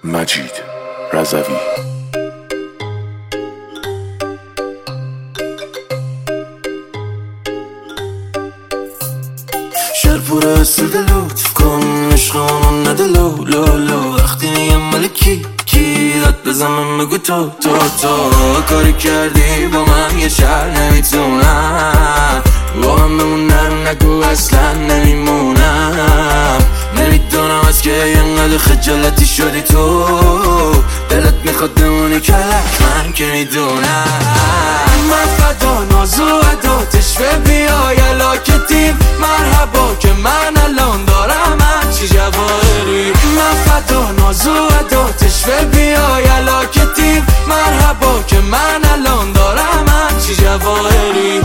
مجید رضوی. شهر پر اسود لطف کن عشقانو نده لو لو لو. وقتی میگم ملکی کی داد بزنم بگو تو کاری کردی با من یه شهر نمیتونم با من بمونم نگو اصلا نمیمونم. نمیدونم از که اینقدر خجالتی شدی تو دلت میخواد بمونی کلک من که میدونم. من فدا ناز و عداتش و بیای علاکتیم مرحبا که من الان دارم همچی جواهری. من فدا ناز و عداتش و بیای علاکتیم مرحبا که من الان دارم همچی جواهری.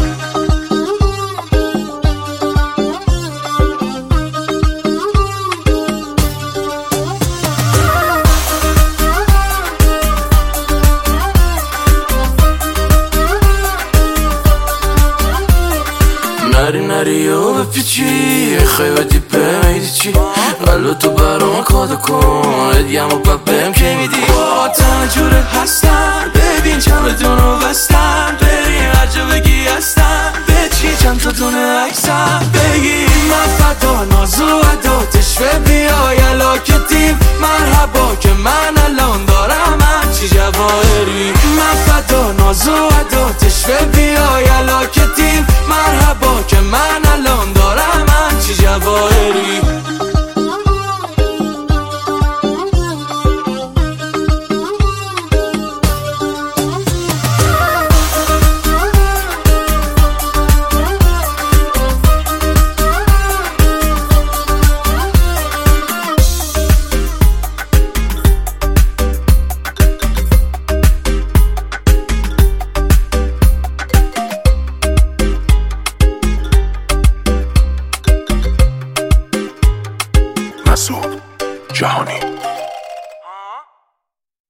نری و بپیچی خیلی دیپه میدی چی قلب تو برام کادو کن ادیم و بهم که میدی با تنه جوره هستم ببین چند بدونو بستم بریم هر جا بگی هستم بچی چند تا دونه عکسم بگی. من فدا ناز و عداتش و بیای علاکتیم مرحبا که من الان دارم همچی جواهری. من فدا ناز و عداتش و بیای علاکتیم مرحبا که من الان دارم همچی جواهری. مسعود جهانی.